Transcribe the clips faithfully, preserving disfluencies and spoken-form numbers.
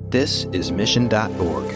This is mission dot org.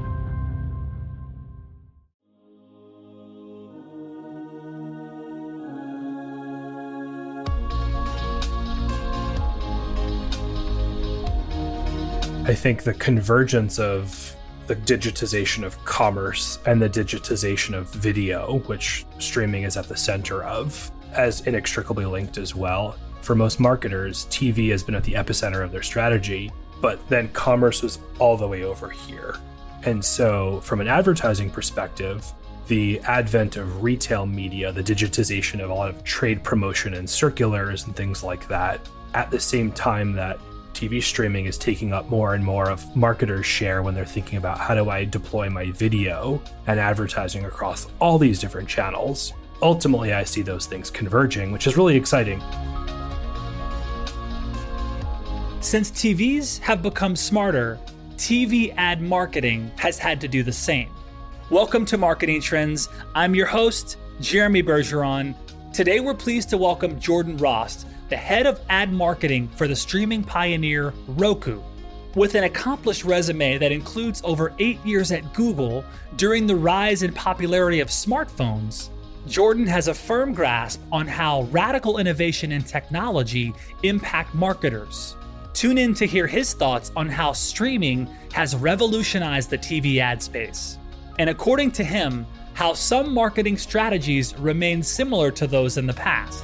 I think the convergence of the digitization of commerce and the digitization of video, which streaming is at the center of, as inextricably linked as well. For most marketers, T V has been at the epicenter of their strategy, but then commerce was all the way over here. And so from an advertising perspective, the advent of retail media, the digitization of a lot of trade promotion and circulars and things like that, at the same time that T V streaming is taking up more and more of marketers' share when they're thinking about how do I deploy my video and advertising across all these different channels. Ultimately, I see those things converging, which is really exciting. Since T Vs have become smarter, T V ad marketing has had to do the same. Welcome to Marketing Trends. I'm your host, Jeremy Bergeron. Today, we're pleased to welcome Jordan Rost, the head of ad marketing for the streaming pioneer Roku. With an accomplished resume that includes over eight years at Google during the rise in popularity of smartphones, Jordan has a firm grasp on how radical innovation and technology impact marketers. Tune in to hear his thoughts on how streaming has revolutionized the T V ad space. And according to him, how some marketing strategies remain similar to those in the past.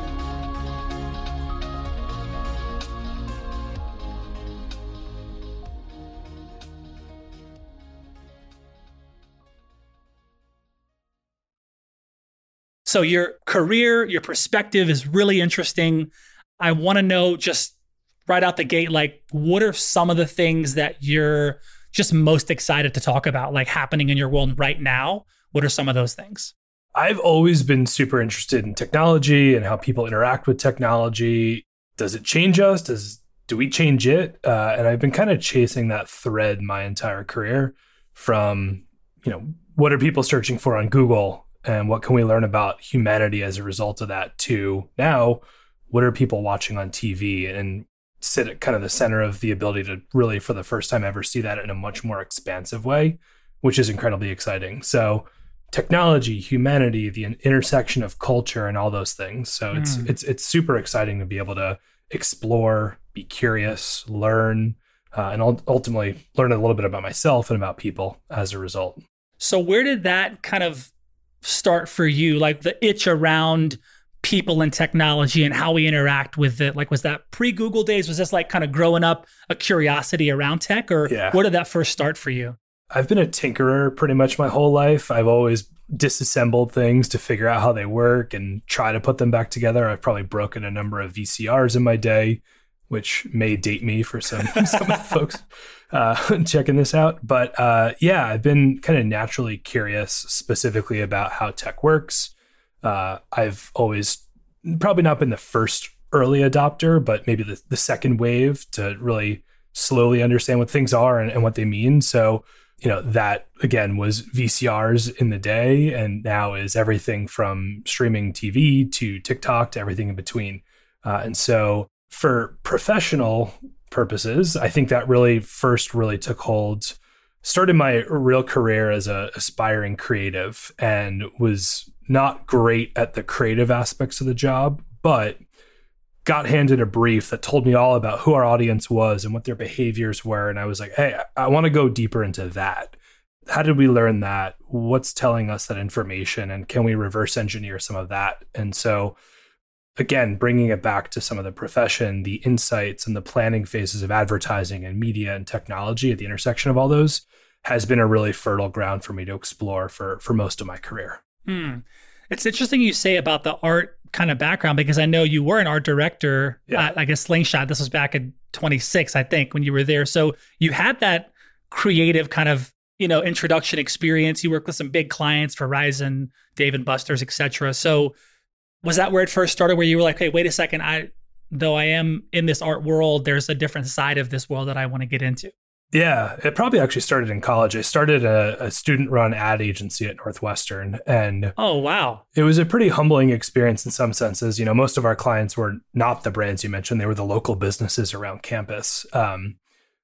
So your career, your perspective is really interesting. I want to know just right out the gate, like, what are some of the things that you're just most excited to talk about, like happening in your world right now? What are some of those things? I've always been super interested in technology and how people interact with technology. Does it change us? Does do we change it? Uh, and I've been kind of chasing that thread my entire career from, you know, what are people searching for on Google? And what can we learn about humanity as a result of that, to now, what are people watching on T V? And sit at kind of the center of the ability to really, for the first time ever, see that in a much more expansive way, which is incredibly exciting. So technology, humanity, the intersection of culture and all those things. So mm. it's it's it's super exciting to be able to explore, be curious, learn, uh, and ultimately learn a little bit about myself and about people as a result. So where did that kind of start for you, like the itch around people and technology and how we interact with it? Like, was that pre-Google days? Was this like kind of growing up a curiosity around tech, or yeah. where did that first start for you? I've been a tinkerer pretty much my whole life. I've always disassembled things to figure out how they work and try to put them back together. I've probably broken a number of V C Rs in my day, which may date me for some, some of the folks uh, checking this out. But uh, yeah, I've been kind of naturally curious specifically about how tech works. Uh, I've always probably not been the first early adopter, but maybe the, the second wave to really slowly understand what things are and, and what they mean. So, you know, that again was V C Rs in the day, and now is everything from streaming T V to TikTok to everything in between. Uh, and so for professional purposes, I think that really first really took hold, started my real career as a aspiring creative, and was not great at the creative aspects of the job, but got handed a brief that told me all about who our audience was and what their behaviors were. And I was like, hey, I, I want to go deeper into that. How did we learn that? What's telling us that information? And can we reverse engineer some of that? And so again, bringing it back to some of the profession, the insights and the planning phases of advertising and media and technology at the intersection of all those has been a really fertile ground for me to explore for, for most of my career. Hmm. It's interesting you say about the art kind of background, because I know you were an art director yeah. at, I guess, Slingshot. This was back in twenty-six, I think, when you were there. So you had that creative kind of, you know, introduction experience. You worked with some big clients, Verizon, Dave and Buster's, et cetera. So was that where it first started, where you were like, hey, wait a second, I, though I am in this art world, there's a different side of this world that I want to get into? Yeah, it probably actually started in college. I started a, a student-run ad agency at Northwestern, and oh wow, it was a pretty humbling experience in some senses. You know, most of our clients were not the brands you mentioned; they were the local businesses around campus. Um,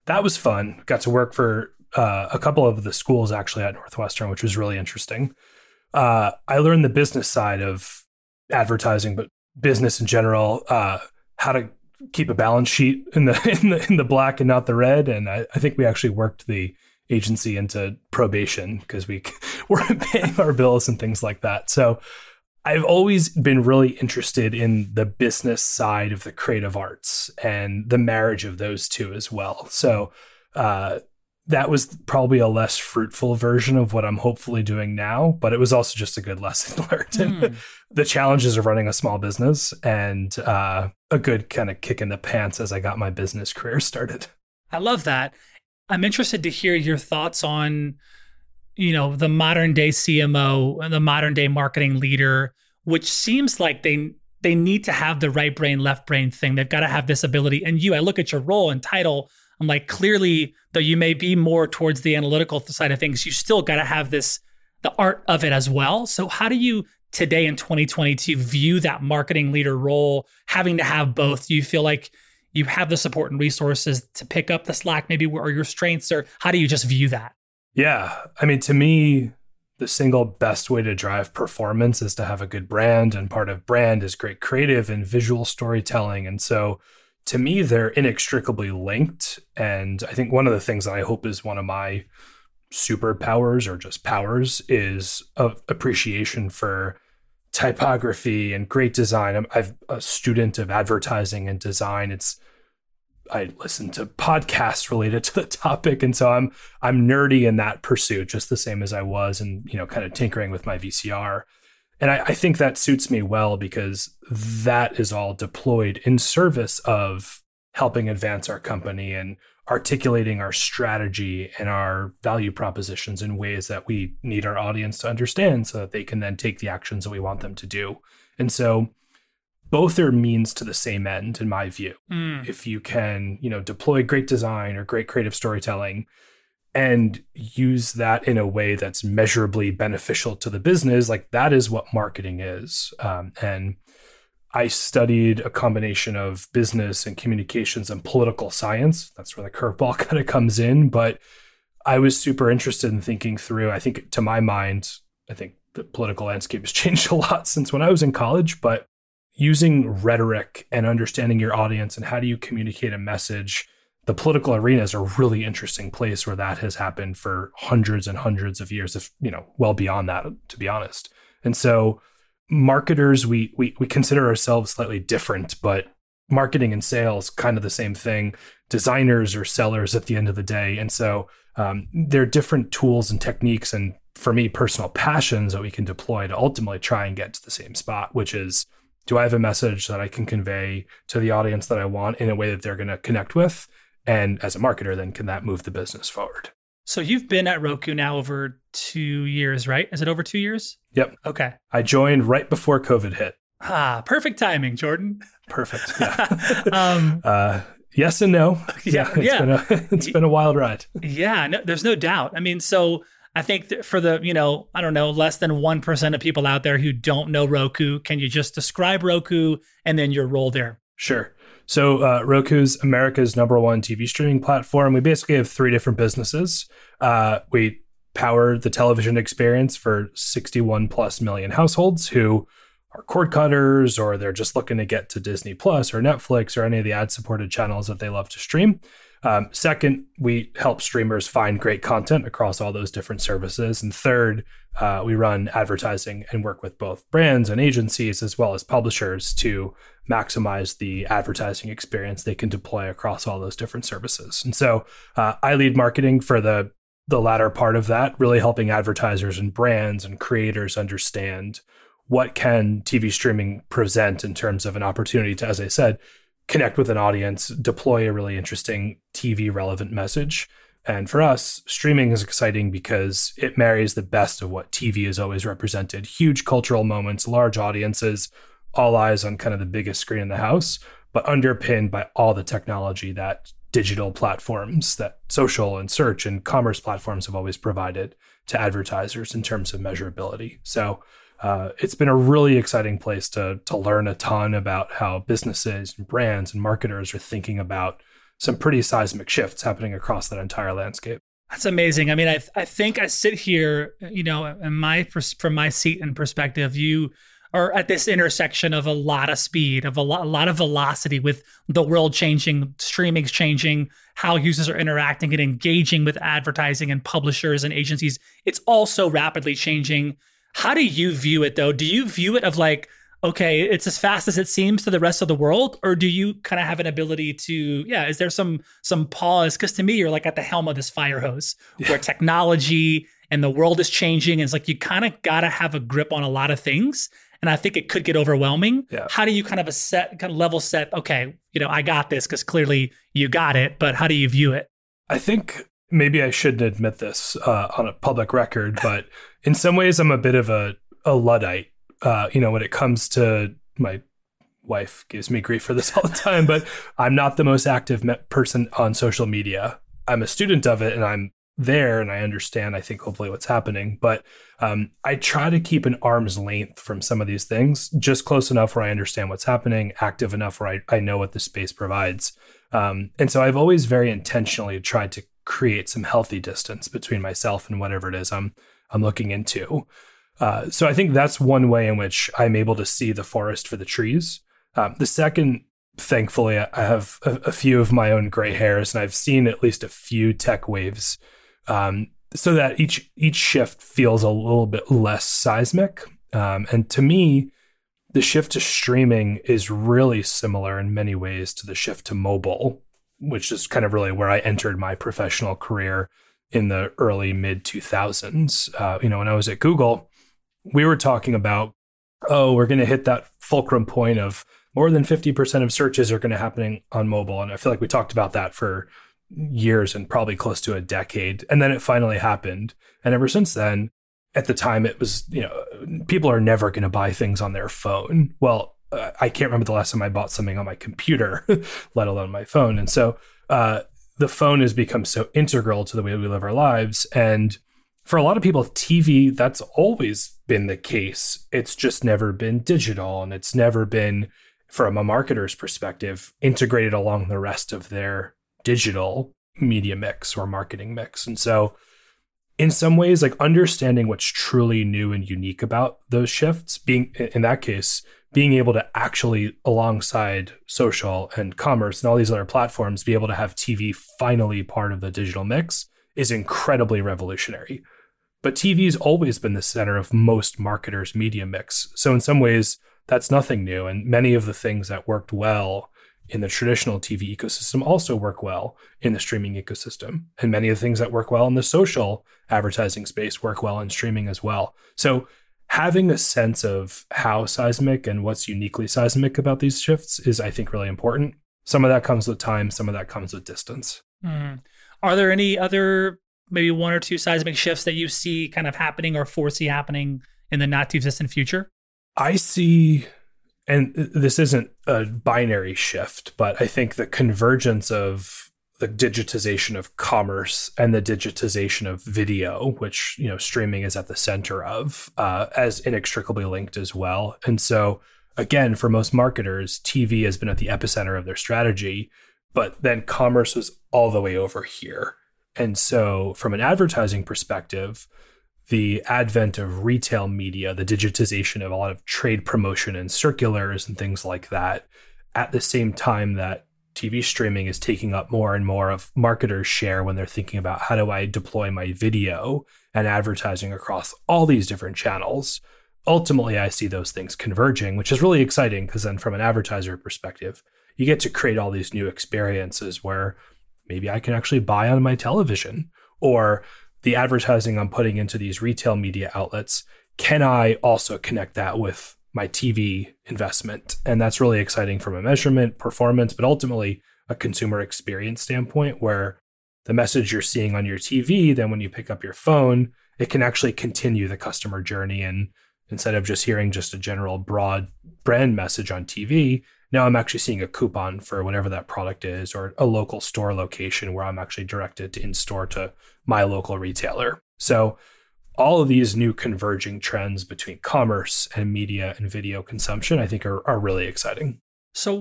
that was fun. Got to work for uh, a couple of the schools actually at Northwestern, which was really interesting. Uh, I learned the business side of advertising, but business in general, uh, how to keep a balance sheet in the in the in the black and not the red. And I, I think we actually worked the agency into probation because we weren't paying our bills and things like that. So I've always been really interested in the business side of the creative arts and the marriage of those two as well. So uh, that was probably a less fruitful version of what I'm hopefully doing now, but it was also just a good lesson learned. Mm. The challenges of running a small business and uh, a good kind of kick in the pants as I got my business career started. I love that. I'm interested to hear your thoughts on, you know, the modern day C M O and the modern day marketing leader, which seems like they they need to have the right brain, left brain thing. They've got to have this ability. And you, I look at your role and title, I'm like, clearly, though you may be more towards the analytical side of things, you still got to have this, the art of it as well. So how do you today in twenty twenty-two view that marketing leader role, having to have both? Do you feel like you have the support and resources to pick up the slack, maybe where are your strengths, or how do you just view that? Yeah. I mean, to me, the single best way to drive performance is to have a good brand. And part of brand is great creative and visual storytelling. And so to me, they're inextricably linked. And I think one of the things that I hope is one of my superpowers or just powers is of appreciation for typography and great design. I'm I've a student of advertising and design. It's I listen to podcasts related to the topic. And so I'm I'm nerdy in that pursuit, just the same as I was, and you know, kind of tinkering with my V C R. And I, I think that suits me well because that is all deployed in service of helping advance our company and articulating our strategy and our value propositions in ways that we need our audience to understand so that they can then take the actions that we want them to do. And so both are means to the same end, in my view. Mm. If you can, you know, deploy great design or great creative storytelling and use that in a way that's measurably beneficial to the business, like that is what marketing is. Um, and I studied a combination of business and communications and political science. That's where the curveball kind of comes in. But I was super interested in thinking through, I think to my mind, I think the political landscape has changed a lot since when I was in college, but using rhetoric and understanding your audience and how do you communicate a message, the political arena is a really interesting place where that has happened for hundreds and hundreds of years, if you know, well beyond that, to be honest. And so marketers, we we we consider ourselves slightly different, but marketing and sales, kind of the same thing. Designers are sellers at the end of the day. And so um, there are different tools and techniques, and for me, personal passions that we can deploy to ultimately try and get to the same spot, which is, do I have a message that I can convey to the audience that I want in a way that they're going to connect with? And as a marketer, then can that move the business forward? So you've been at Roku now over two years, right? Is it over two years? Yep. Okay. I joined right before COVID hit. Ah, perfect timing, Jordan. Perfect. Yeah. um, uh, yes and no. Yeah. yeah, it's yeah. Been a, it's been a wild ride. Yeah. No, there's no doubt. I mean, so I think for the, you know, I don't know, less than one percent of people out there who don't know Roku, can you just describe Roku and then your role there? Sure. So uh, Roku's America's number one T V streaming platform. We basically have three different businesses. Uh, we power the television experience for sixty-one plus million households who are cord cutters, or they're just looking to get to Disney Plus or Netflix or any of the ad-supported channels that they love to stream. Um, second, we help streamers find great content across all those different services. And third, uh, we run advertising and work with both brands and agencies as well as publishers to maximize the advertising experience they can deploy across all those different services. And so uh, I lead marketing for the the latter part of that, really helping advertisers and brands and creators understand what can T V streaming present in terms of an opportunity to, as I said, connect with an audience, deploy a really interesting T V relevant message. And for us, streaming is exciting because it marries the best of what T V has always represented. Huge cultural moments, large audiences, all eyes on kind of the biggest screen in the house, but underpinned by all the technology that digital platforms, that social and search and commerce platforms have always provided to advertisers in terms of measurability. So Uh, it's been a really exciting place to to learn a ton about how businesses and brands and marketers are thinking about some pretty seismic shifts happening across that entire landscape. That's amazing. I mean, I I think I sit here, you know, in my from my seat and perspective, you are at this intersection of a lot of speed, of a lot, a lot of velocity with the world changing, streaming's changing, how users are interacting and engaging with advertising and publishers and agencies. It's all so rapidly changing. How do you view it though? Do you view it of like, okay, it's as fast as it seems to the rest of the world? Or do you kind of have an ability to, yeah, is there some some pause? Because to me, you're like at the helm of this fire hose yeah. where technology and the world is changing. And it's like you kind of got to have a grip on a lot of things. And I think it could get overwhelming. Yeah. How do you kind of a set, kind of level set, okay, you know, I got this because clearly you got it, but how do you view it? I think maybe I shouldn't admit this uh, on a public record, but in some ways I'm a bit of a, a Luddite. Uh, you know, when it comes to, my wife gives me grief for this all the time, but I'm not the most active me- person on social media. I'm a student of it and I'm there and I understand, I think, hopefully what's happening. But um, I try to keep an arm's length from some of these things, just close enough where I understand what's happening, active enough where I, I know what the space provides. Um, and so I've always very intentionally tried to create some healthy distance between myself and whatever it is I'm I'm looking into. Uh, so I think that's one way in which I'm able to see the forest for the trees. Um, the second, thankfully, I have a, a few of my own gray hairs, and I've seen at least a few tech waves, um, so that each each shift feels a little bit less seismic. Um, and to me, the shift to streaming is really similar in many ways to the shift to mobile, which is kind of really where I entered my professional career in the early mid two thousands. Uh, you know, when I was at Google, we were talking about, oh, we're going to hit that fulcrum point of more than fifty percent of searches are going to happen on mobile. And I feel like we talked about that for years and probably close to a decade. And then it finally happened. And ever since then, at the time, it was, you know, people are never going to buy things on their phone. Well, uh, I can't remember the last time I bought something on my computer, let alone my phone. And so uh, the phone has become so integral to the way we live our lives. And for a lot of people, T V, that's always been the case. It's just never been digital, and it's never been, from a marketer's perspective, integrated along the rest of their digital media mix or marketing mix. And so in some ways, like understanding what's truly new and unique about those shifts, being, in that case, being able to actually, alongside social and commerce and all these other platforms, be able to have T V finally part of the digital mix is incredibly revolutionary. But T V's always been the center of most marketers' media mix. So in some ways, that's nothing new. And many of the things that worked well in the traditional T V ecosystem also work well in the streaming ecosystem. And many of the things that work well in the social advertising space work well in streaming as well. So having a sense of how seismic and what's uniquely seismic about these shifts is, I think, really important. Some of that comes with time. Some of that comes with distance. Mm. Are there any other, maybe one or two seismic shifts that you see kind of happening or foresee happening in the not too distant future? I see, and this isn't a binary shift, but I think the convergence of the digitization of commerce and the digitization of video, which, you know, streaming is at the center of, uh, as inextricably linked as well. And so, again, for most marketers, T V has been at the epicenter of their strategy, but then commerce was all the way over here. And so from an advertising perspective, the advent of retail media, the digitization of a lot of trade promotion and circulars and things like that, at the same time that T V streaming is taking up more and more of marketers' share when they're thinking about how do I deploy my video and advertising across all these different channels. Ultimately, I see those things converging, which is really exciting because then from an advertiser perspective, you get to create all these new experiences where maybe I can actually buy on my television, or the advertising I'm putting into these retail media outlets, can I also connect that with my T V investment? And that's really exciting from a measurement, performance, but ultimately a consumer experience standpoint, where the message you're seeing on your T V, then when you pick up your phone, it can actually continue the customer journey. And instead of just hearing just a general broad brand message on T V, now I'm actually seeing a coupon for whatever that product is, or a local store location where I'm actually directed to in-store to my local retailer. So all of these new converging trends between commerce and media and video consumption, I think are, are really exciting. So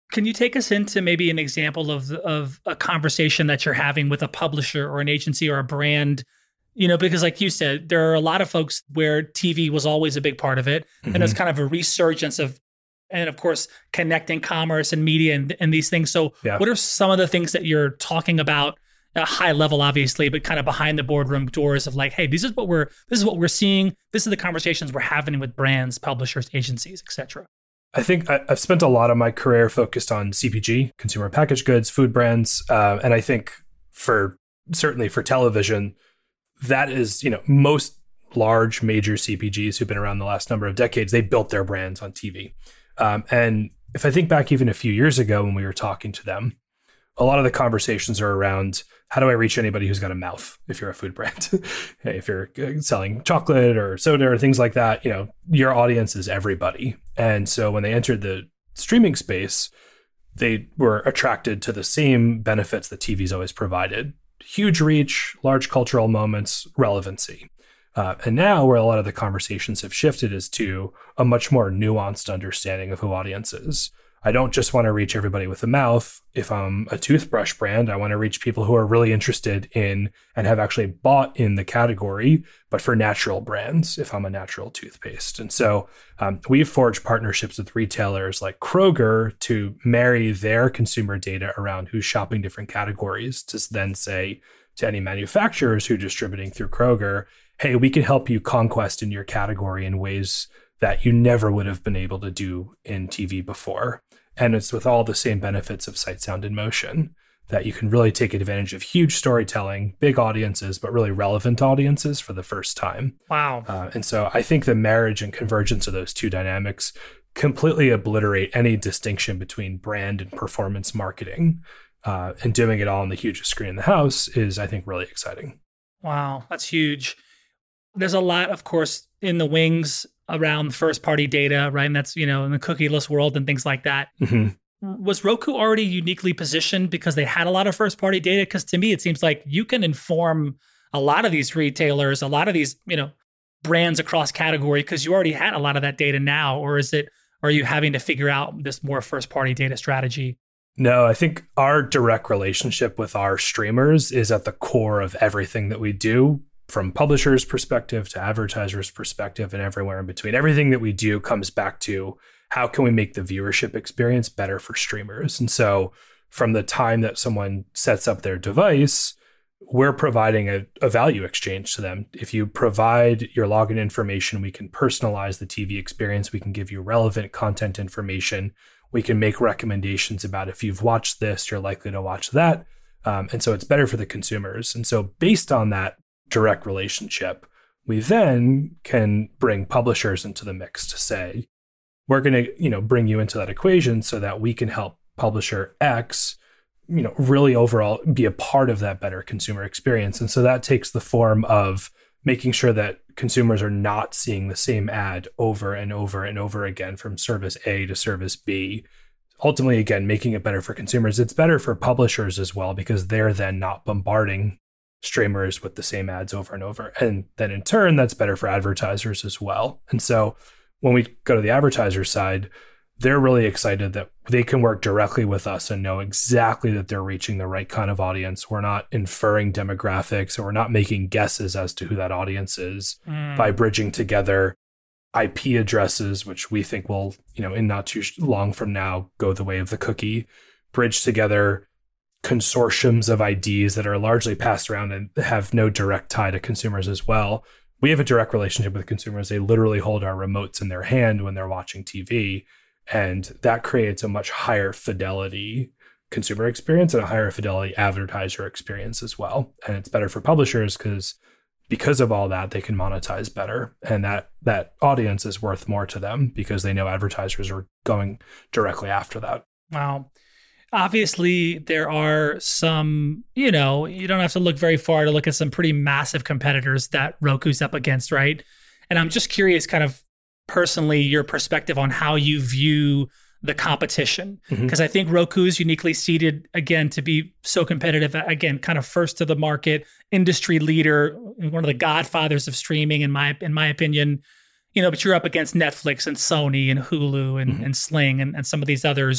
Can you take us into maybe an example of of a conversation that you're having with a publisher or an agency or a brand? You know, because like you said, there are a lot of folks where T V was always a big part of it. Mm-hmm. And there's kind of a resurgence of, and of course, connecting commerce and media and, and these things. So yeah. What are some of the things that you're talking about at a high level, obviously, but kind of behind the boardroom doors of like, hey, this is what we're, this is what we're seeing. This is the conversations we're having with brands, publishers, agencies, et cetera. I think I, I've spent a lot of my career focused on C P G, consumer packaged goods, food brands. Uh, and I think for certainly for television, that is, you know, most large major C P Gs who've been around the last number of decades, they built their brands on T V. Um, and if I think back even a few years ago when we were talking to them, a lot of the conversations are around how do I reach anybody who's got a mouth if you're a food brand? Hey, if you're selling chocolate or soda or things like that, you know, your audience is everybody. And so when they entered the streaming space, they were attracted to the same benefits that T V's always provided. Huge reach, large cultural moments, relevancy. Uh, and now where a lot of the conversations have shifted is to a much more nuanced understanding of who audience is. I don't just want to reach everybody with a mouth. If I'm a toothbrush brand, I want to reach people who are really interested in and have actually bought in the category, but for natural brands, if I'm a natural toothpaste. And so um, we've forged partnerships with retailers like Kroger to marry their consumer data around who's shopping different categories to then say to any manufacturers who are distributing through Kroger, hey, we can help you conquest in your category in ways that you never would have been able to do in T V before. And it's with all the same benefits of sight, sound, and motion that you can really take advantage of huge storytelling, big audiences, but really relevant audiences for the first time. Wow. Uh, and so I think the marriage and convergence of those two dynamics completely obliterate any distinction between brand and performance marketing. Uh, and doing it all on the hugest screen in the house is, I think, really exciting. Wow, that's huge. There's a lot, of course, in the wings around first-party data, right? And that's, you know, in the cookieless world and things like that. Mm-hmm. Was Roku already uniquely positioned because they had a lot of first-party data? Because to me, it seems like you can inform a lot of these retailers, a lot of these, you know, brands across category because you already had a lot of that data now. Or is it, are you having to figure out this more first-party data strategy? No, I think our direct relationship with our streamers is at the core of everything that we do. From publishers' perspective to advertisers' perspective and everywhere in between. Everything that we do comes back to how can we make the viewership experience better for streamers? And so from the time that someone sets up their device, we're providing a, a value exchange to them. If you provide your login information, we can personalize the T V experience. We can give you relevant content information. We can make recommendations about if you've watched this, you're likely to watch that. Um, and so it's better for the consumers. And so based on that direct relationship, we then can bring publishers into the mix to say, we're going to, you know, bring you into that equation so that we can help publisher X, you know, really overall be a part of that better consumer experience. And so that takes the form of making sure that consumers are not seeing the same ad over and over and over again from service A to service B. Ultimately, again, making it better for consumers. It's better for publishers as well because they're then not bombarding streamers with the same ads over and over. And then in turn, that's better for advertisers as well. And so when we go to the advertiser side, they're really excited that they can work directly with us and know exactly that they're reaching the right kind of audience. We're not inferring demographics, or we're not making guesses as to who that audience is mm. by bridging together I P addresses, which we think will, you know, in not too long from now, go the way of the cookie, bridge together consortiums of I Ds that are largely passed around and have no direct tie to consumers as well. We have a direct relationship with consumers. They literally hold our remotes in their hand when they're watching T V. And that creates a much higher fidelity consumer experience and a higher fidelity advertiser experience as well. And it's better for publishers because because of all that, they can monetize better. And that that audience is worth more to them because they know advertisers are going directly after that. Wow. Obviously, there are some, you know, you don't have to look very far to look at some pretty massive competitors that Roku's up against, right? And I'm just curious, kind of personally, your perspective on how you view the competition. Because mm-hmm. I think Roku is uniquely seated, again, to be so competitive, again, kind of first to the market, industry leader, one of the godfathers of streaming, in my in my opinion. You know, but you're up against Netflix and Sony and Hulu and, mm-hmm. and Sling and, and some of these others.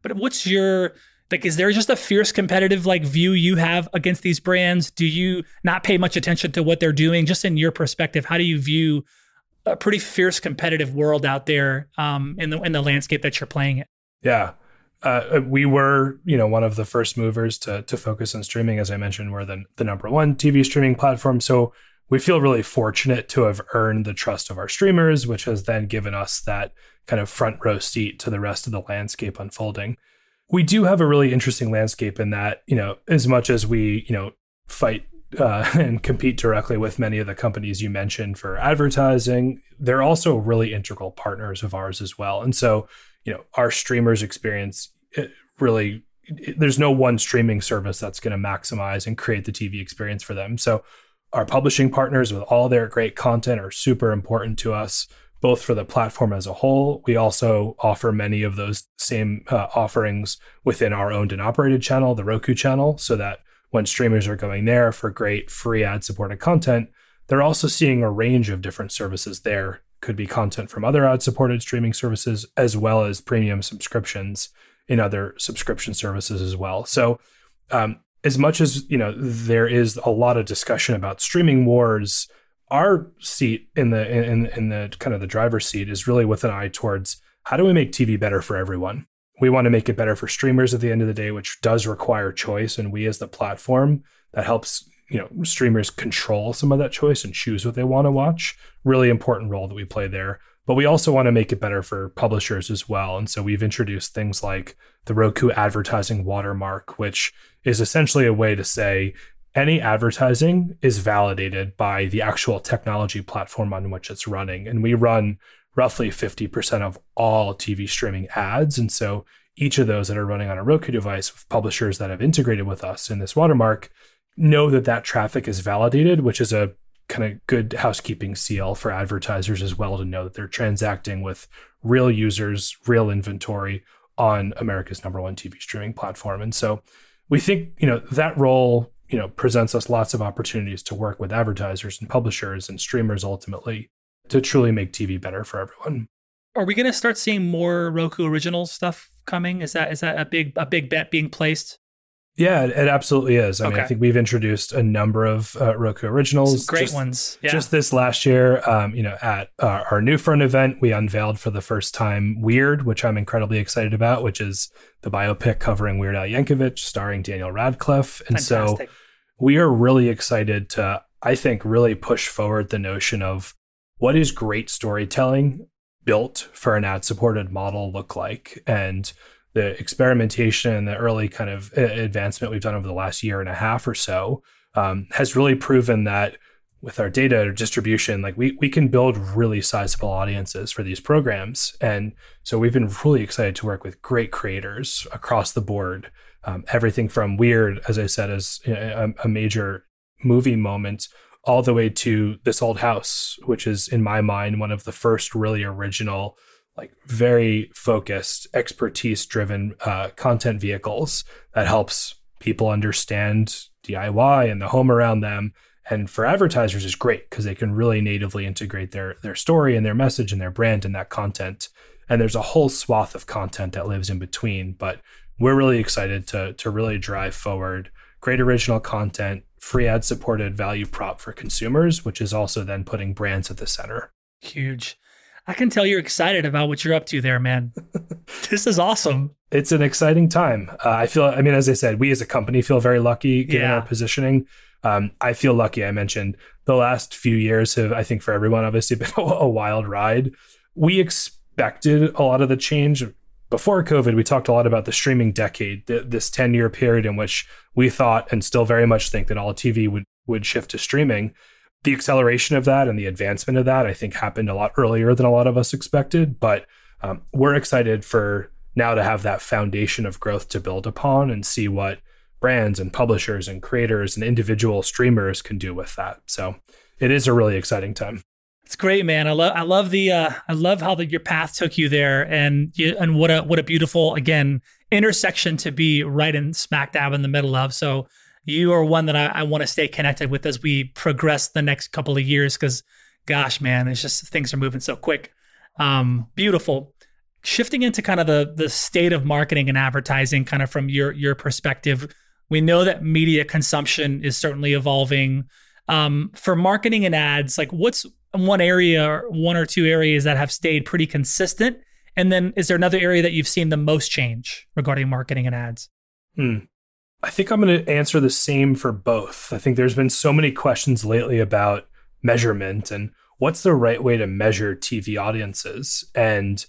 But what's your, like, is there just a fierce competitive like view you have against these brands? Do you not pay much attention to what they're doing? Just in your perspective, how do you view a pretty fierce competitive world out there um, in the in the landscape that you're playing in? Yeah. Uh, we were, you know, one of the first movers to to focus on streaming. As I mentioned, we're the, the number one T V streaming platform. So we feel really fortunate to have earned the trust of our streamers, which has then given us that kind of front row seat to the rest of the landscape unfolding. We do have a really interesting landscape in that, you know, as much as we, you know, fight uh, and compete directly with many of the companies you mentioned for advertising, they're also really integral partners of ours as well. And so, you know, our streamers experience it really, it, there's no one streaming service that's going to maximize and create the T V experience for them. So our publishing partners with all their great content are super important to us, both for the platform as a whole. We also offer many of those same uh, offerings within our owned and operated channel, the Roku channel, so that when streamers are going there for great free ad-supported content, they're also seeing a range of different services there. Could be content from other ad-supported streaming services, as well as premium subscriptions in other subscription services as well. So um, as much as, you know, there is a lot of discussion about streaming wars, our seat in the in, in the kind of the driver's seat is really with an eye towards how do we make T V better for everyone? We want to make it better for streamers at the end of the day, which does require choice. And we as the platform that helps, you know, streamers control some of that choice and choose what they want to watch. Really important role that we play there. But we also want to make it better for publishers as well. And so we've introduced things like the Roku advertising watermark, which is essentially a way to say any advertising is validated by the actual technology platform on which it's running. And we run roughly fifty percent of all T V streaming ads. And so each of those that are running on a Roku device with publishers that have integrated with us in this watermark know that that traffic is validated, which is a kind of good housekeeping seal for advertisers as well, to know that they're transacting with real users, real inventory on America's number one T V streaming platform. And so we think, you know, that role, you know, presents us lots of opportunities to work with advertisers and publishers and streamers ultimately to truly make T V better for everyone. Are we going to start seeing more Roku original stuff coming? Is that is that a big a big bet being placed? Yeah, it absolutely is. I okay. mean, I think we've introduced a number of uh, Roku originals. Some great just, ones. Yeah. Just this last year, um, you know, at uh, our New Front event, we unveiled for the first time Weird, which I'm incredibly excited about, which is the biopic covering Weird Al Yankovic, starring Daniel Radcliffe. And Fantastic. So we are really excited to, I think, really push forward the notion of what is great storytelling built for an ad-supported model look like. And the experimentation and the early kind of advancement we've done over the last year and a half or so um, has really proven that with our data distribution, like we we can build really sizable audiences for these programs. And so we've been really excited to work with great creators across the board. Um, everything from Weird, as I said, as a, a major movie moment, all the way to This Old House, which is in my mind one of the first really original, like very focused, expertise-driven uh, content vehicles that helps people understand D I Y and the home around them. And for advertisers is great because they can really natively integrate their their story and their message and their brand in that content. And there's a whole swath of content that lives in between. But we're really excited to to really drive forward great original content, free ad-supported value prop for consumers, which is also then putting brands at the center. Huge. I can tell you're excited about what you're up to there, man. This is awesome. It's an exciting time. Uh, I feel, I mean, as I said, we as a company feel very lucky given yeah. our positioning. Um, I feel lucky. I mentioned the last few years have, I think for everyone, obviously been a, a wild ride. We expected a lot of the change. Before COVID, we talked a lot about the streaming decade, th- this ten-year period in which we thought and still very much think that all T V would, would shift to streaming. The acceleration of that and the advancement of that, I think, happened a lot earlier than a lot of us expected. But um, we're excited for now to have that foundation of growth to build upon and see what brands and publishers and creators and individual streamers can do with that. So it is a really exciting time. It's great, man. I love I love the uh, I love how the, your path took you there, and you, and what a what a beautiful, again, intersection to be right in smack dab in the middle of. So you are one that I, I want to stay connected with as we progress the next couple of years, because gosh, man, it's just things are moving so quick. Um, beautiful. Shifting into kind of the the state of marketing and advertising, kind of from your your perspective, we know that media consumption is certainly evolving. Um, for marketing and ads, like what's one area, or one or two areas that have stayed pretty consistent? And then is there another area that you've seen the most change regarding marketing and ads? Hmm. I think I'm going to answer the same for both. I think there's been so many questions lately about measurement and what's the right way to measure T V audiences. And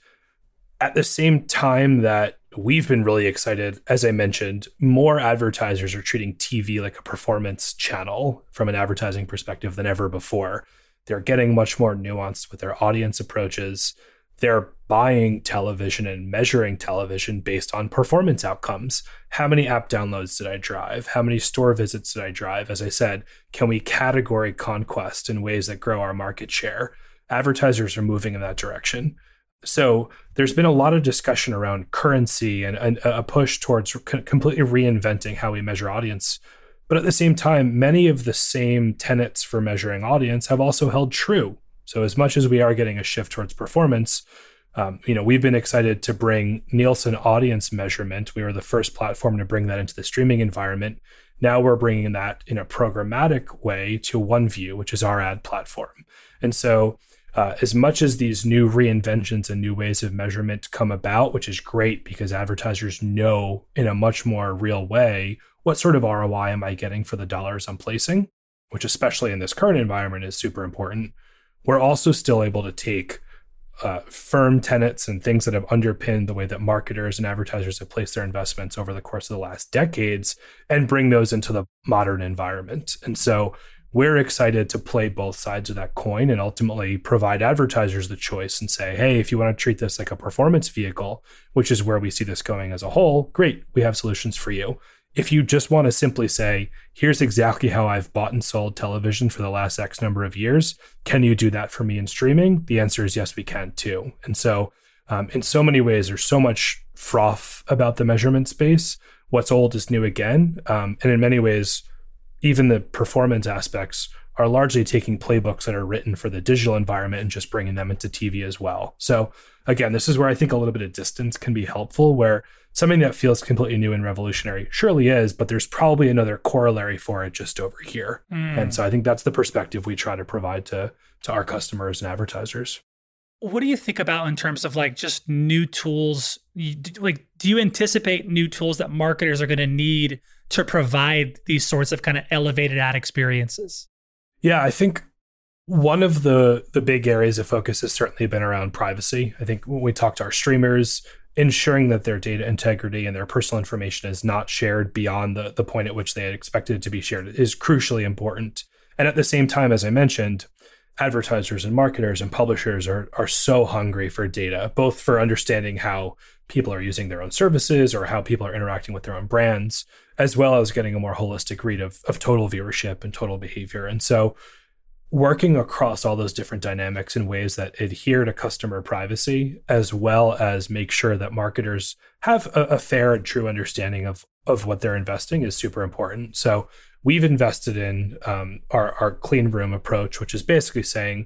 at the same time that we've been really excited, as I mentioned, more advertisers are treating T V like a performance channel from an advertising perspective than ever before. They're getting much more nuanced with their audience approaches. They're buying television and measuring television based on performance outcomes. How many app downloads did I drive? How many store visits did I drive? As I said, can we category conquest in ways that grow our market share? Advertisers are moving in that direction. So there's been a lot of discussion around currency and, and a push towards completely reinventing how we measure audience. But at the same time, many of the same tenets for measuring audience have also held true. So as much as we are getting a shift towards performance, um, you know, we've been excited to bring Nielsen audience measurement. We were the first platform to bring that into the streaming environment. Now we're bringing that in a programmatic way to OneView, which is our ad platform. And so Uh, as much as these new reinventions and new ways of measurement come about, which is great because advertisers know in a much more real way, what sort of R O I am I getting for the dollars I'm placing, which especially in this current environment is super important. We're also still able to take uh, firm tenets and things that have underpinned the way that marketers and advertisers have placed their investments over the course of the last decades and bring those into the modern environment. And so we're excited to play both sides of that coin and ultimately provide advertisers the choice and say, hey, if you want to treat this like a performance vehicle, which is where we see this going as a whole, great, we have solutions for you. If you just want to simply say, here's exactly how I've bought and sold television for the last X number of years, can you do that for me in streaming? The answer is yes, we can too. And so um, in so many ways, there's so much froth about the measurement space. What's old is new again. Um, and in many ways, even the performance aspects are largely taking playbooks that are written for the digital environment and just bringing them into T V as well. So again, this is where I think a little bit of distance can be helpful, where something that feels completely new and revolutionary surely is, but there's probably another corollary for it just over here. Mm. And so I think that's the perspective we try to provide to, to our customers and advertisers. What do you think about in terms of like just new tools? Like, do you anticipate new tools that marketers are going to need to provide these sorts of kind of elevated ad experiences? Yeah, I think one of the the big areas of focus has certainly been around privacy. I think when we talk to our streamers, ensuring that their data integrity and their personal information is not shared beyond the, the point at which they had expected it to be shared is crucially important. And at the same time, as I mentioned, advertisers and marketers and publishers are are so hungry for data, both for understanding how people are using their own services or how people are interacting with their own brands, as well as getting a more holistic read of, of total viewership and total behavior. And so working across all those different dynamics in ways that adhere to customer privacy, as well as make sure that marketers have a, a fair and true understanding of, of what they're investing is super important. So we've invested in um, our, our clean room approach, which is basically saying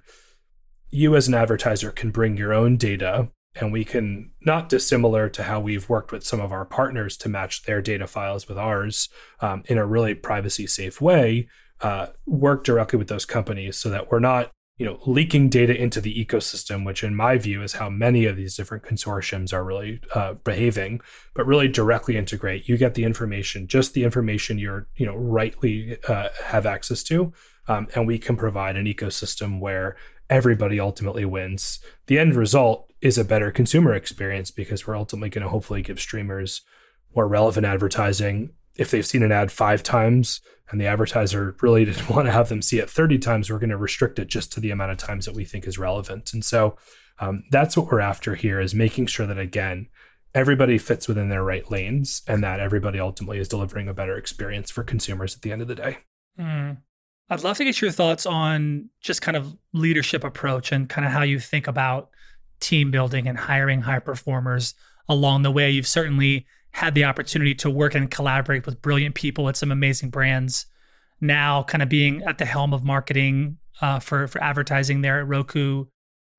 you as an advertiser can bring your own data, and we can, not dissimilar to how we've worked with some of our partners to match their data files with ours um, in a really privacy safe way, uh, work directly with those companies so that we're not, you know, leaking data into the ecosystem, which in my view is how many of these different consortiums are really uh, behaving, but really directly integrate. You get the information, just the information you're, you know, rightly uh, have access to, um, and we can provide an ecosystem where everybody ultimately wins. The end result is a better consumer experience because we're ultimately going to hopefully give streamers more relevant advertising. If they've seen an ad five times and the advertiser really didn't want to have them see it thirty times, we're going to restrict it just to the amount of times that we think is relevant. And so um, that's what we're after here, is making sure that, again, everybody fits within their right lanes and that everybody ultimately is delivering a better experience for consumers at the end of the day. Mm. I'd love to get your thoughts on just kind of leadership approach and kind of how you think about team building and hiring high performers along the way. You've certainly had the opportunity to work and collaborate with brilliant people at some amazing brands. Now kind of being at the helm of marketing uh, for, for advertising there at Roku.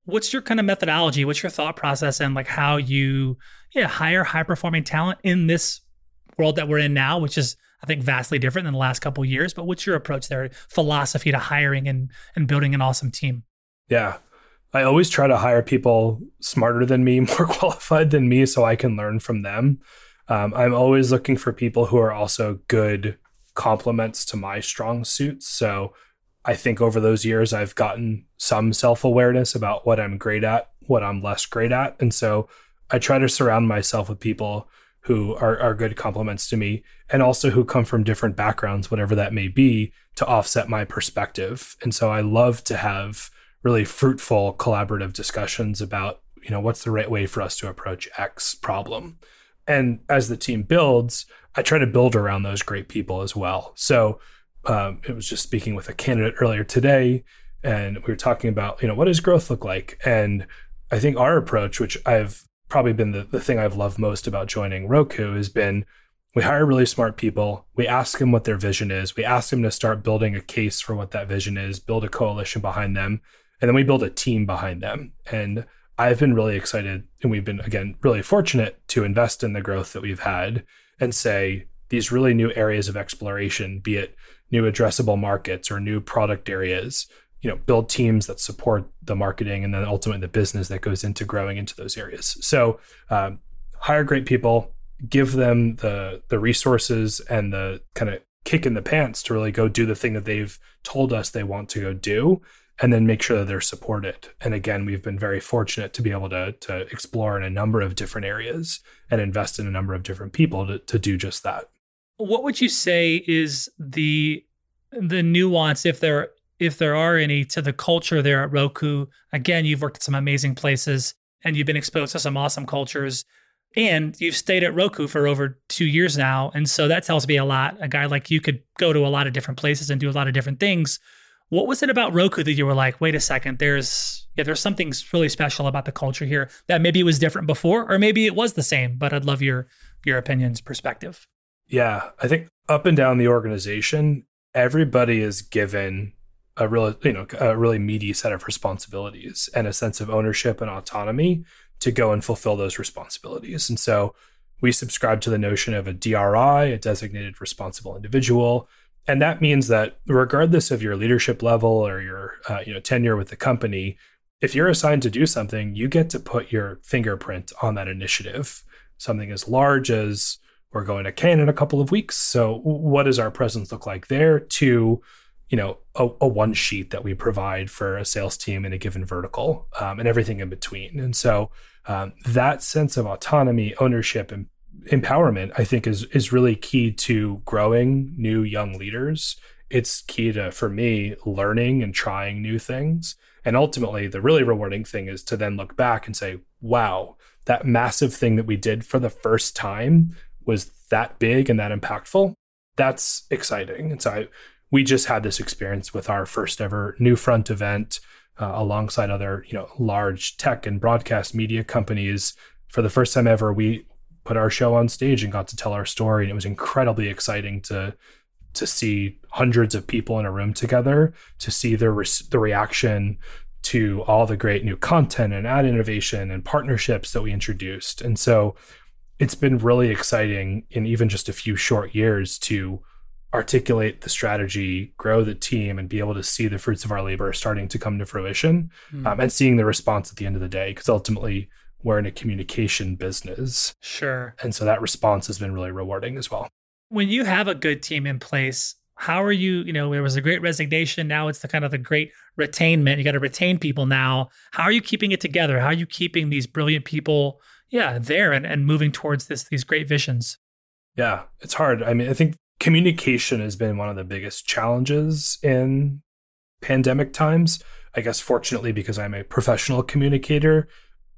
what's your kind of methodology? What's your thought process and like how you yeah, hire high performing talent in this world that we're in now, which is, I think, vastly different than the last couple of years. But what's your approach there, philosophy to hiring and, and building an awesome team? Yeah. I always try to hire people smarter than me, more qualified than me, so I can learn from them. Um, I'm always looking for people who are also good complements to my strong suits. So I think over those years, I've gotten some self-awareness about what I'm great at, what I'm less great at. And so I try to surround myself with people who are, are good complements to me and also who come from different backgrounds, whatever that may be, to offset my perspective. And so I love to have really fruitful collaborative discussions about, you know, what's the right way for us to approach X problem. And as the team builds, I try to build around those great people as well. So um, it was just speaking with a candidate earlier today, and we were talking about, you know, what does growth look like? And I think our approach, which I've probably been the, the thing I've loved most about joining Roku, has been we hire really smart people. We ask them what their vision is. We ask them to start building a case for what that vision is, build a coalition behind them, and then we build a team behind them. And I've been really excited, and we've been, again, really fortunate to invest in the growth that we've had and say these really new areas of exploration, be it new addressable markets or new product areas, you know, build teams that support the marketing and then ultimately the business that goes into growing into those areas. So um, hire great people, give them the the resources and the kind of kick in the pants to really go do the thing that they've told us they want to go do, and then make sure that they're supported. And again, we've been very fortunate to be able to, to explore in a number of different areas and invest in a number of different people to, to do just that. What would you say is the the nuance, if there if there are any, to the culture there at Roku? Again, you've worked at some amazing places and you've been exposed to some awesome cultures, and you've stayed at Roku for over two years now. And so that tells me a lot. A guy like you could go to a lot of different places and do a lot of different things. What was it about Roku that you were like, wait a second, there's yeah, there's something really special about the culture here that maybe it was different before, or maybe it was the same, but I'd love your your opinions, perspective. Yeah, I think up and down the organization, everybody is given a really, you know, a really meaty set of responsibilities and a sense of ownership and autonomy to go and fulfill those responsibilities. And so we subscribe to the notion of a D R I, a designated responsible individual. And that means that regardless of your leadership level or your uh, you know tenure with the company, if you're assigned to do something, you get to put your fingerprint on that initiative. Something as large as we're going to Cannes in a couple of weeks. So what does our presence look like there? To, you know, a, a one sheet that we provide for a sales team in a given vertical, um, and everything in between. And so um, that sense of autonomy, ownership, and empowerment, I think, is is really key to growing new young leaders. It's key to, for me, learning and trying new things. And ultimately, the really rewarding thing is to then look back and say, wow, that massive thing that we did for the first time was that big and that impactful. That's exciting. And so I, we just had this experience with our first ever NewFront event uh, alongside other, you know, large tech and broadcast media companies. For the first time ever, we put our show on stage and got to tell our story. And it was incredibly exciting to to see hundreds of people in a room together, to see the re- the reaction to all the great new content and ad innovation and partnerships that we introduced. And so it's been really exciting in even just a few short years to articulate the strategy, grow the team, and be able to see the fruits of our labor starting to come to fruition, mm. um, and seeing the response at the end of the day, because ultimately we're in a communication business. Sure. And so that response has been really rewarding as well. When you have a good team in place, how are you, you know, there was a great resignation. Now it's the kind of the great retainment. You got to retain people now. How are you keeping it together? How are you keeping these brilliant people, yeah, there and, and moving towards this, these great visions? Yeah, it's hard. I mean, I think communication has been one of the biggest challenges in pandemic times. I guess fortunately, because I'm a professional communicator,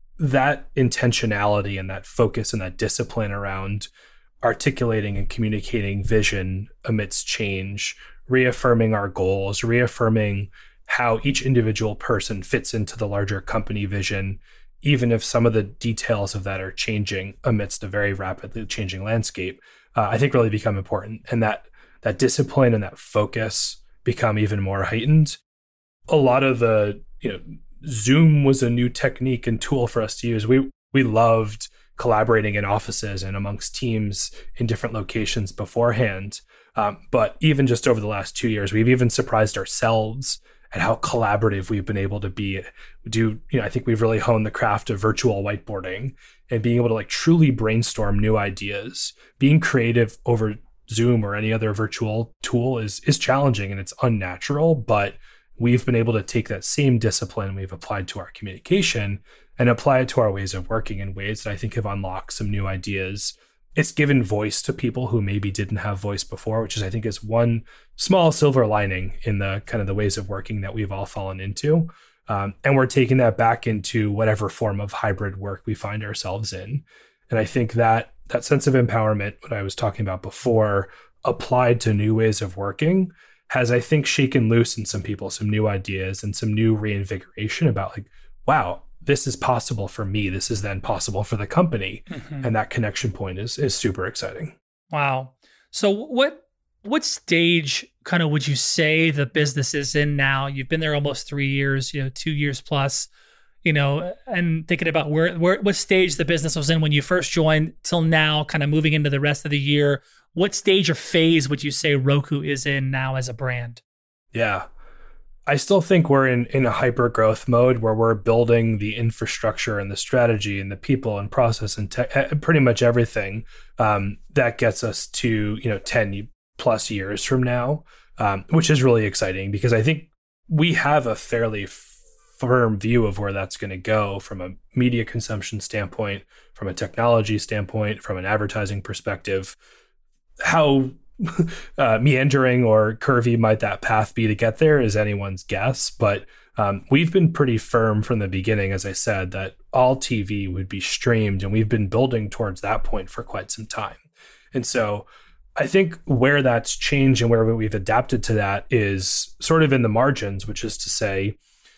that intentionality and that focus and that discipline around articulating and communicating vision amidst change, reaffirming our goals, reaffirming how each individual person fits into the larger company vision, even if some of the details of that are changing amidst a very rapidly changing landscape, uh, I think really become important. And that that discipline and that focus become even more heightened. A lot of the, you know, Zoom was a new technique and tool for us to use. We we loved collaborating in offices and amongst teams in different locations beforehand. Um, but even just over the last two years, we've even surprised ourselves at how collaborative we've been able to be. Do you know? I think we've really honed the craft of virtual whiteboarding and being able to like truly brainstorm new ideas. Being creative over Zoom or any other virtual tool is is challenging and it's unnatural, but we've been able to take that same discipline we've applied to our communication and apply it to our ways of working in ways that I think have unlocked some new ideas. It's given voice to people who maybe didn't have voice before, which is, I think, is one small silver lining in the kind of the ways of working that we've all fallen into. Um, and we're taking that back into whatever form of hybrid work we find ourselves in. And I think that that sense of empowerment, what I was talking about before, applied to new ways of working, has, I think, shaken loose in some people some new ideas and some new reinvigoration about like, wow, this is possible for me. This is then possible for the company. Mm-hmm. And that connection point is is super exciting. Wow. So what what stage kind of would you say the business is in now? You've been there almost three years, you know, two years plus, you know, and thinking about where, where what stage the business was in when you first joined till now, kind of moving into the rest of the year. What stage or phase would you say Roku is in now as a brand? Yeah. I still think we're in, in a hyper growth mode where we're building the infrastructure and the strategy and the people and process and te- pretty much everything um, that gets us to, you know, ten plus years from now, um, which is really exciting because I think we have a fairly firm view of where that's going to go from a media consumption standpoint, from a technology standpoint, from an advertising perspective. How uh, meandering or curvy might that path be to get there is anyone's guess. But um, we've been pretty firm from the beginning, as I said, that all T V would be streamed. And we've been building towards that point for quite some time. And so I think where that's changed and where we've adapted to that is sort of in the margins, which is to say,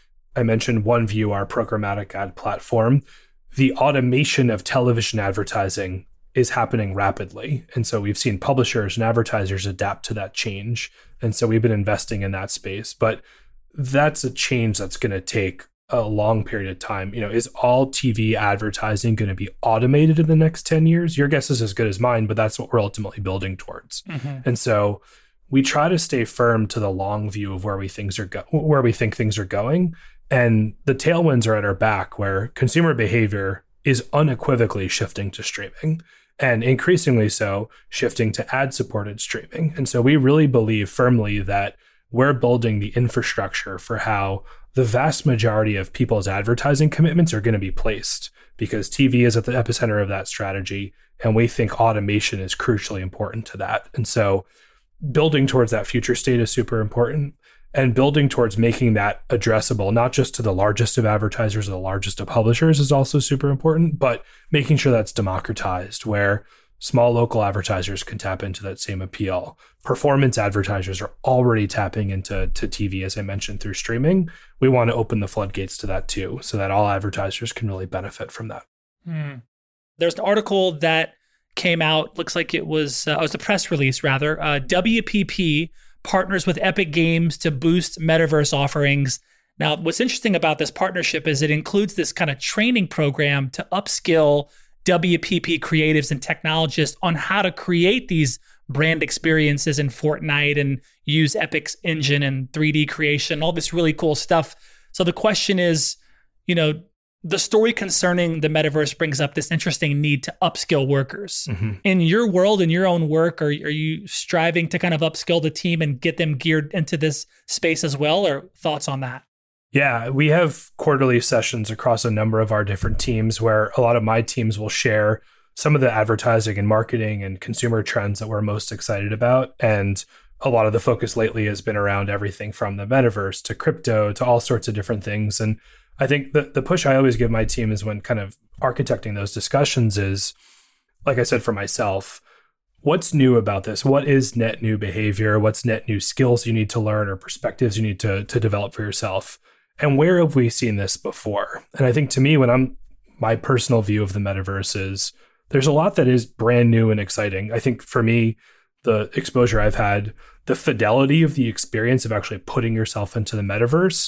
I mentioned OneView, our programmatic ad platform. The automation of television advertising is happening rapidly. And so we've seen publishers and advertisers adapt to that change. And so we've been investing in that space. But that's a change that's going to take a long period of time. You know, is all T V advertising going to be automated in the next ten years? Your guess is as good as mine, but that's what we're ultimately building towards. Mm-hmm. And so we try to stay firm to the long view of where we things are go- where we think things are going. And the tailwinds are at our back where consumer behavior is unequivocally shifting to streaming. And increasingly so, shifting to ad-supported streaming. And so we really believe firmly that we're building the infrastructure for how the vast majority of people's advertising commitments are going to be placed, because T V is at the epicenter of that strategy. And we think automation is crucially important to that. And so building towards that future state is super important. And building towards making that addressable, not just to the largest of advertisers or the largest of publishers, is also super important, but making sure that's democratized where small local advertisers can tap into that same appeal. Performance advertisers are already tapping into to T V, as I mentioned, through streaming. We want to open the floodgates to that too, so that all advertisers can really benefit from that. Hmm. There's an article that came out, looks like it was, uh, it was a press release rather, uh, W P P partners with Epic Games to boost metaverse offerings. Now, what's interesting about this partnership is it includes this kind of training program to upskill W P P creatives and technologists on how to create these brand experiences in Fortnite and use Epic's engine and three D creation, all this really cool stuff. So the question is, you know, the story concerning the metaverse brings up this interesting need to upskill workers. Mm-hmm. In your world, in your own work, are, are you striving to kind of upskill the team and get them geared into this space as well? Or thoughts on that? Yeah, we have quarterly sessions across a number of our different teams where a lot of my teams will share some of the advertising and marketing and consumer trends that we're most excited about. And a lot of the focus lately has been around everything from the metaverse to crypto to all sorts of different things. And I think the, the push I always give my team is when kind of architecting those discussions is, like I said, for myself, what's new about this? What is net new behavior? What's net new skills you need to learn or perspectives you need to, to develop for yourself? And where have we seen this before? And I think to me, when I'm, my personal view of the metaverse is there's a lot that is brand new and exciting. I think for me, the exposure I've had, the fidelity of the experience of actually putting yourself into the metaverse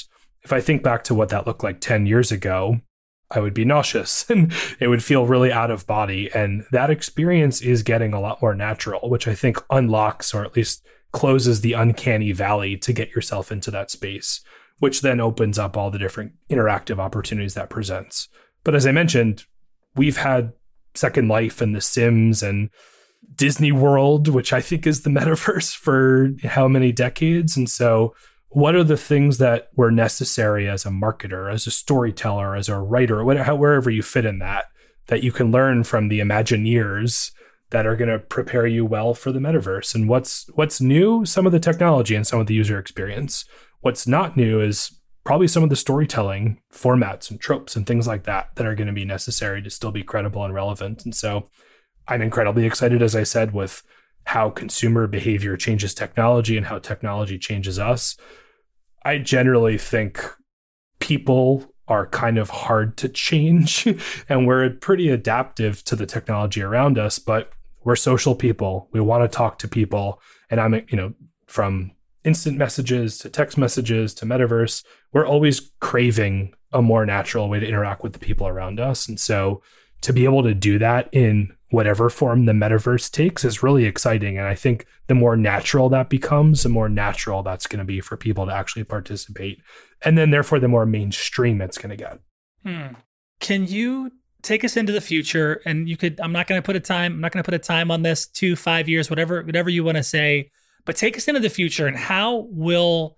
if I think back to what that looked like ten years ago, I would be nauseous and it would feel really out of body. And that experience is getting a lot more natural, which I think unlocks or at least closes the uncanny valley to get yourself into that space, which then opens up all the different interactive opportunities that presents. But as I mentioned, we've had Second Life and The Sims and Disney World, which I think is the metaverse for how many decades. And so what are the things that were necessary as a marketer, as a storyteller, as a writer, whatever, wherever you fit in that, that you can learn from the Imagineers that are going to prepare you well for the metaverse? And what's what's new? Some of the technology and some of the user experience. What's not new is probably some of the storytelling formats and tropes and things like that that are going to be necessary to still be credible and relevant. And so I'm incredibly excited, as I said, with how consumer behavior changes technology and how technology changes us. I generally think people are kind of hard to change and we're pretty adaptive to the technology around us, but we're social people. We want to talk to people. And I'm, you know, from instant messages to text messages to metaverse, we're always craving a more natural way to interact with the people around us. And so to be able to do that in whatever form the metaverse takes is really exciting. And I think the more natural that becomes, the more natural that's going to be for people to actually participate. And then therefore, the more mainstream it's going to get. Hmm. Can you take us into the future? And you could, I'm not going to put a time, I'm not going to put a time on this, two, five years, whatever, whatever you want to say, but take us into the future and how will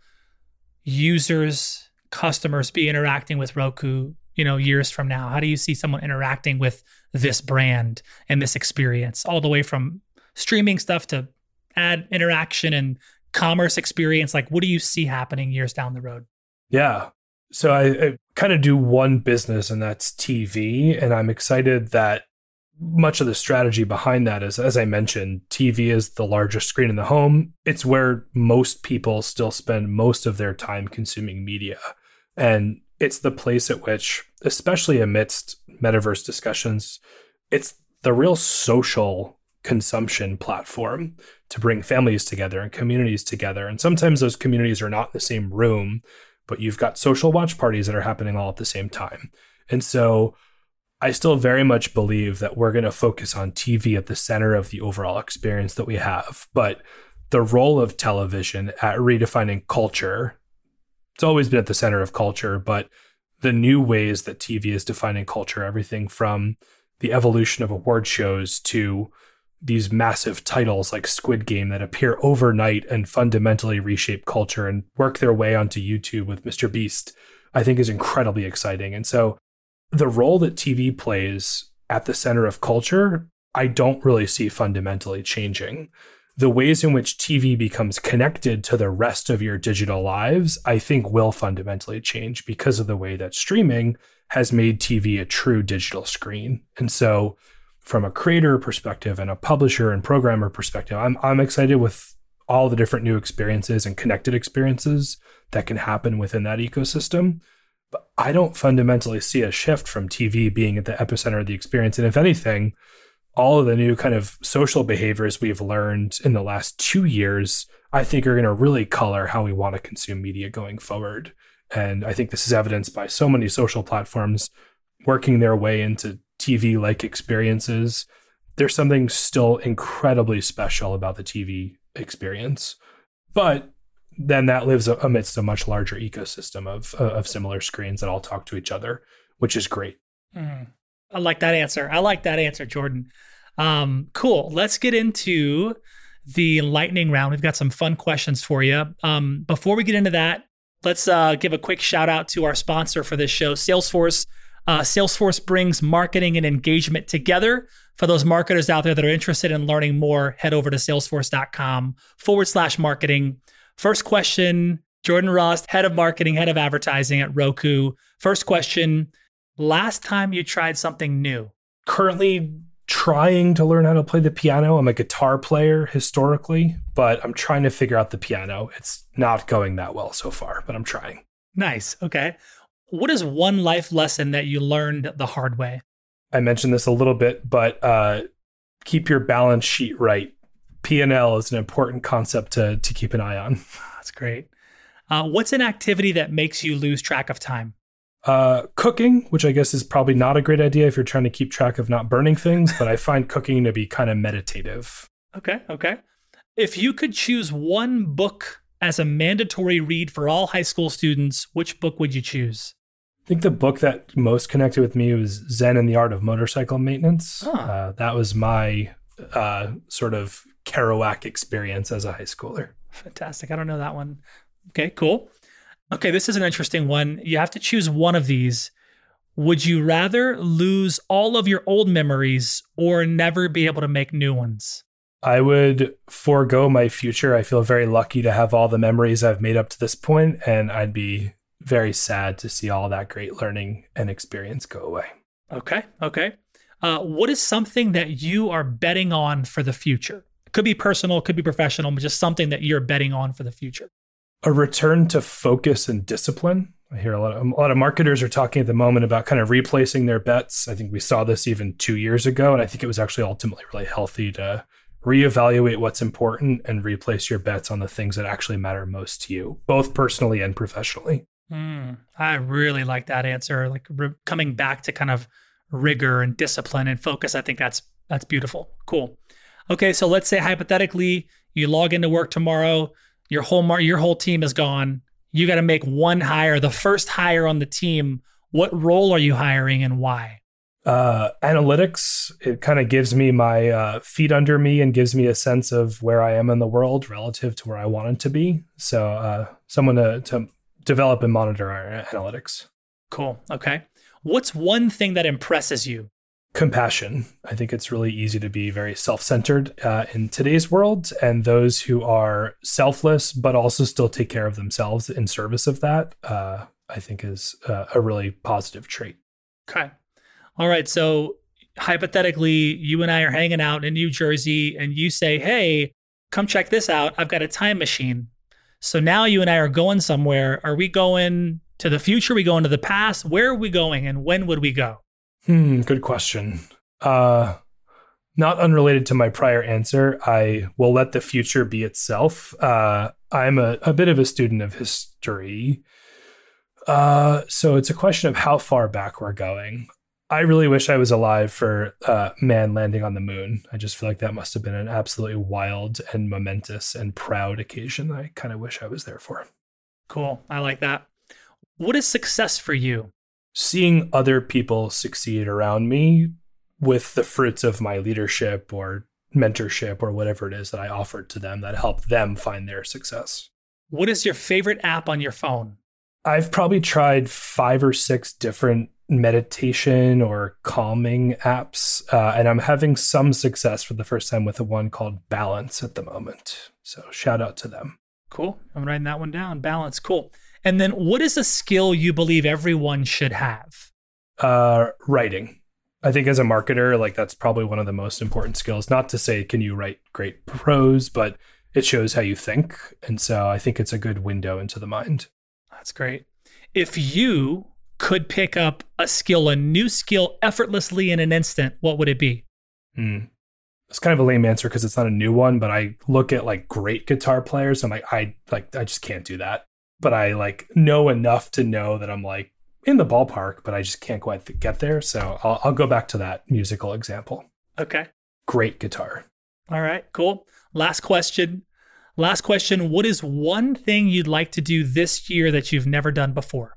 users, customers be interacting with Roku, you know, years from now? How do you see someone interacting with this brand and this experience, all the way from streaming stuff to ad interaction and commerce experience? Like, what do you see happening years down the road? Yeah. So I, I kind of do one business, and that's T V. And I'm excited that much of the strategy behind that is, as I mentioned, T V is the largest screen in the home. It's where most people still spend most of their time consuming media. And it's the place at which, especially amidst metaverse discussions, it's the real social consumption platform to bring families together and communities together. And sometimes those communities are not in the same room, but you've got social watch parties that are happening all at the same time. And so I still very much believe that we're going to focus on T V at the center of the overall experience that we have. But the role of television at redefining culture, it's always been at the center of culture, but the new ways that T V is defining culture, everything from the evolution of award shows to these massive titles like Squid Game that appear overnight and fundamentally reshape culture and work their way onto YouTube with Mister Beast, I think is incredibly exciting. And so the role that T V plays at the center of culture, I don't really see fundamentally changing. The ways in which T V becomes connected to the rest of your digital lives, I think will fundamentally change because of the way that streaming has made T V a true digital screen. And so from a creator perspective and a publisher and programmer perspective, I'm I'm excited with all the different new experiences and connected experiences that can happen within that ecosystem. But I don't fundamentally see a shift from T V being at the epicenter of the experience. And if anything, all of the new kind of social behaviors we've learned in the last two years, I think are going to really color how we want to consume media going forward. And I think this is evidenced by so many social platforms working their way into T V-like experiences. There's something still incredibly special about the T V experience. But then that lives amidst a much larger ecosystem of, of similar screens that all talk to each other, which is great. Mm. I like that answer. I like that answer, Jordan. Um, cool. Let's get into the lightning round. We've got some fun questions for you. Um, before we get into that, let's uh, give a quick shout out to our sponsor for this show, Salesforce. Uh, Salesforce brings marketing and engagement together. For those marketers out there that are interested in learning more, head over to salesforce.com forward slash marketing. First question, Jordan Ross, head of marketing, head of advertising at Roku. First question, last time you tried something new? Currently trying to learn how to play the piano. I'm a guitar player historically, but I'm trying to figure out the piano. It's not going that well so far, but I'm trying. Nice. Okay. What is one life lesson that you learned the hard way? I mentioned this a little bit, but uh, keep your balance sheet right. P and L is an important concept to, to keep an eye on. That's great. Uh, what's an activity that makes you lose track of time? Uh, cooking, which I guess is probably not a great idea if you're trying to keep track of not burning things, but I find cooking to be kind of meditative. Okay, okay. If you could choose one book as a mandatory read for all high school students, which book would you choose? I think the book that most connected with me was Zen and the Art of Motorcycle Maintenance. Huh. Uh, that was my uh, sort of Kerouac experience as a high schooler. Fantastic. I don't know that one. Okay, cool. Okay, this is an interesting one. You have to choose one of these. Would you rather lose all of your old memories or never be able to make new ones? I would forego my future. I feel very lucky to have all the memories I've made up to this point, and I'd be very sad to see all that great learning and experience go away. Okay, okay. Uh, what is something that you are betting on for the future? It could be personal, it could be professional, but just something that you're betting on for the future. A return to focus and discipline. I hear a lot of, a lot of marketers are talking at the moment about kind of replacing their bets. I think we saw this even two years ago, and I think it was actually ultimately really healthy to reevaluate what's important and replace your bets on the things that actually matter most to you, both personally and professionally. Mm, I really like that answer. Like re- coming back to kind of rigor and discipline and focus. I think that's that's beautiful. Cool. Okay, so let's say hypothetically you log into work tomorrow, your whole mar- your whole team is gone. You got to make one hire, the first hire on the team. What role are you hiring and why? Uh, analytics, it kind of gives me my uh, feet under me and gives me a sense of where I am in the world relative to where I want it to be. So uh, someone to, to develop and monitor our analytics. Cool. Okay. What's one thing that impresses you? Compassion. I think it's really easy to be very self-centered uh, in today's world, and those who are selfless but also still take care of themselves in service of that, uh, I think is uh, a really positive trait. Okay. All right. So hypothetically, you and I are hanging out in New Jersey and you say, hey, come check this out. I've got a time machine. So now you and I are going somewhere. Are we going to the future? Are we going to the past? Where are we going and when would we go? Hmm, good question. Uh, not unrelated to my prior answer, I will let the future be itself. Uh, I'm a, a bit of a student of history. Uh, so it's a question of how far back we're going. I really wish I was alive for uh, man landing on the moon. I just feel like that must have been an absolutely wild and momentous and proud occasion that I kind of wish I was there for. Cool. I like that. What is success for you? Seeing other people succeed around me with the fruits of my leadership or mentorship or whatever it is that I offered to them that helped them find their success. What is your favorite app on your phone? I've probably tried five or six different meditation or calming apps, uh, and I'm having some success for the first time with the one called Balance at the moment. So shout out to them. Cool. I'm writing that one down. Balance. Cool. And then what is a skill you believe everyone should have? Uh, writing. I think as a marketer, like that's probably one of the most important skills. Not to say, can you write great prose, but it shows how you think. And so I think it's a good window into the mind. That's great. If you could pick up a skill, a new skill effortlessly in an instant, what would it be? Hmm. It's kind of a lame answer because it's not a new one, but I look at like great guitar players. I'm like, I like, I just can't do that. But I like know enough to know that I'm like in the ballpark, but I just can't quite get there. So I'll, I'll go back to that musical example. Okay. Great guitar. All right, cool. Last question. Last question. What is one thing you'd like to do this year that you've never done before?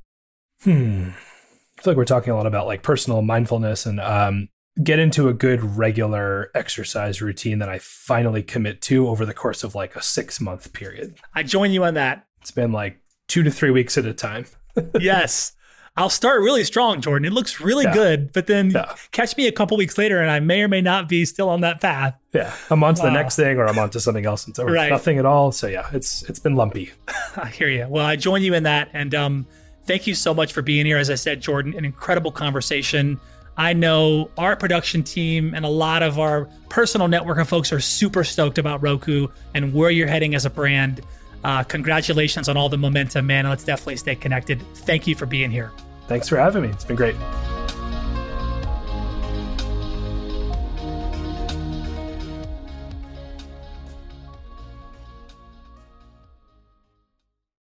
Hmm. I feel like we're talking a lot about like personal mindfulness and um, get into a good regular exercise routine that I finally commit to over the course of like a six month period. I join you on that. It's been like two to three weeks at a time. Yes. I'll start really strong, Jordan. It looks really yeah. good, but then yeah. catch me a couple weeks later and I may or may not be still on that path. Yeah. I'm on to wow. the next thing or I'm on to something else. And so right. nothing at all. So yeah, it's it's been lumpy. I hear you. Well, I join you in that. And um, thank you so much for being here. As I said, Jordan, an incredible conversation. I know our production team and a lot of our personal network of folks are super stoked about Roku and where you're heading as a brand. Uh, congratulations on all the momentum, man. Let's definitely stay connected. Thank you for being here. Thanks for having me. It's been great.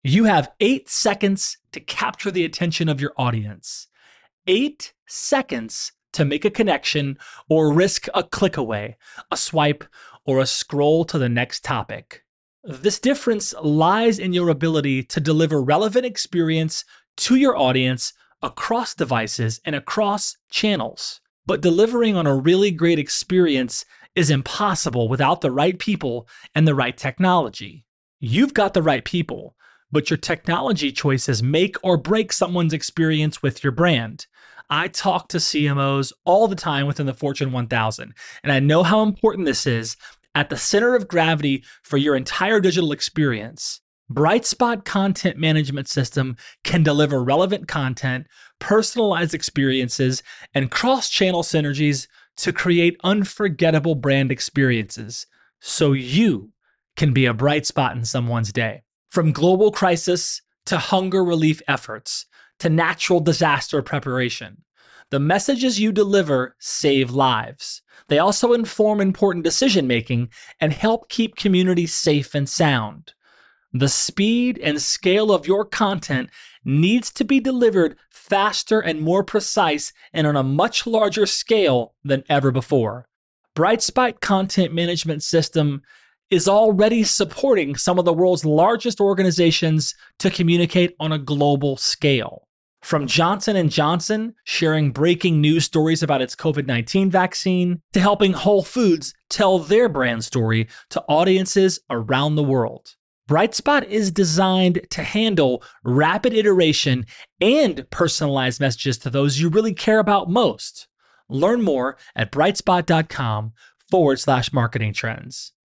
You have eight seconds to capture the attention of your audience. Eight seconds to make a connection or risk a click away, a swipe, or a scroll to the next topic. This difference lies in your ability to deliver relevant experience to your audience across devices and across channels. But delivering on a really great experience is impossible without the right people and the right technology. You've got the right people, but your technology choices make or break someone's experience with your brand. I talk to C M Os all the time within the Fortune one thousand, and I know how important this is at the center of gravity for your entire digital experience. Brightspot Content Management System can deliver relevant content, personalized experiences, and cross-channel synergies to create unforgettable brand experiences, so you can be a bright spot in someone's day. From global crisis to hunger relief efforts to natural disaster preparation, the messages you deliver save lives. They also inform important decision-making and help keep communities safe and sound. The speed and scale of your content needs to be delivered faster and more precise and on a much larger scale than ever before. Brightspot Content Management System is already supporting some of the world's largest organizations to communicate on a global scale. From Johnson and Johnson sharing breaking news stories about its COVID nineteen vaccine, to helping Whole Foods tell their brand story to audiences around the world. Brightspot is designed to handle rapid iteration and personalized messages to those you really care about most. Learn more at brightspot.com forward slash marketing trends.